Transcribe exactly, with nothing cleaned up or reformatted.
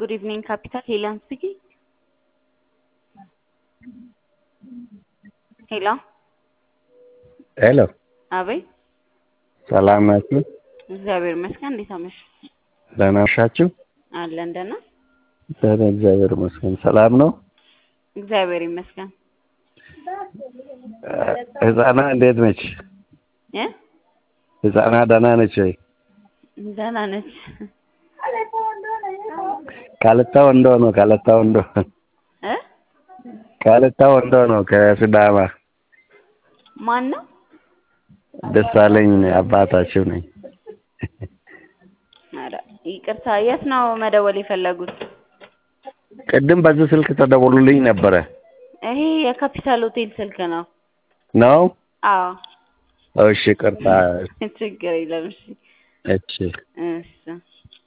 Good evening, Capital. Helen speaking. Hello. Hello. አቤት ሰላም ናችሁ? እግዚአብሔር ይመስገን። እንዴት አመሽ? ደህና ናችሁ? አለን ደህና። ደህና እግዚአብሔር ይመስገን። ሰላም ነው? እግዚአብሔር ይመስገን። ህፃና እንዴት ነች? እ ህፃና ደህና ነች ወይ? ደህና ነች። ካለታ ወንዶ ነው ካለታ ወንዶ እ ካለታ ወንዶ ነው ከሲዳማ ማን ነው? ደሳለኝ አባታችሁ ነኝ። አረ ይቅርታ፣ የት ነው መደወል የፈለጉት? ቅድም በዚህ ስልክ ተደውሎልኝ ነበረ። ይሄ የካፒታል ሆቴል ስልክ ነው። ነው? አዎ። እሺ፣ ይቅርታ። ችግር የለም። እሺ እሺ እሺ